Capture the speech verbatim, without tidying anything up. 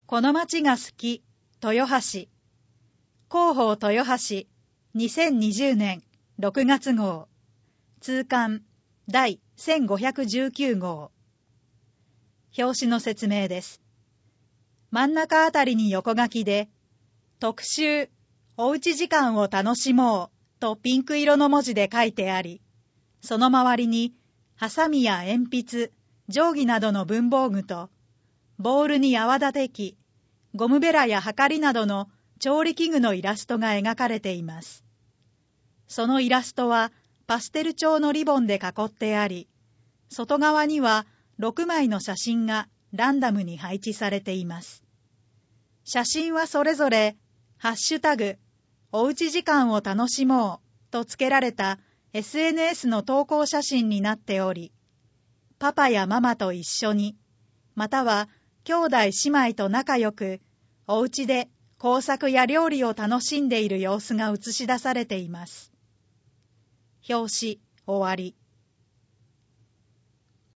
この街が好き、豊橋。広報豊橋、にせんにじゅうねんろくがつ号。通刊第せんごひゃくじゅうきゅう号。表紙の説明です。真ん中あたりに横書きで、特集、おうち時間を楽しもうとピンク色の文字で書いてあり、その周りに、ハサミや鉛筆、定規などの文房具と、ボールに泡立て器、ゴムベラやはかりなどの調理器具のイラストが描かれています。そのイラストはパステル調のリボンで囲ってあり、外側にはろくまいの写真がランダムに配置されています。写真はそれぞれ、ハッシュタグ、おうち時間を楽しもうと付けられた エスエヌエス の投稿写真になっており、パパやママと一緒に、または兄弟姉妹と仲良く、お家で工作や料理を楽しんでいる様子が映し出されています。表紙、終わり。